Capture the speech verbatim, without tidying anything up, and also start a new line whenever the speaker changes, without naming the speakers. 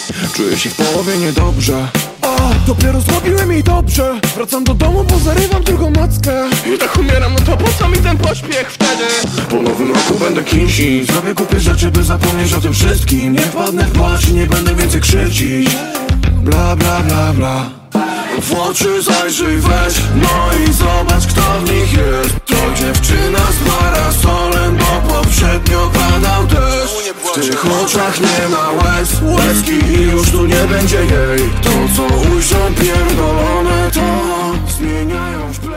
Czuję się w połowie niedobrze. A, dopiero zrobiłem jej dobrze. Wracam do domu, bo zarywam drugą nockę. I tak umieram, no to po co mi ten pośpiech wtedy? Po nowym roku będę kimś i zrobię kupę rzeczy, by zapomnieć o tym wszystkim. Nie wpadnę w płacz i nie będę więcej krzyczeć. Bla bla bla bla. W oczy zajrzyj, weź, no i zobacz, kto w nich jest. To dziewczyna z parasolem, bo poprzednio padał deszcz. W tych oczach nie ma łez, łezki i już tu nie będzie jej. To co ujrzą pierdolone, to zmieniają w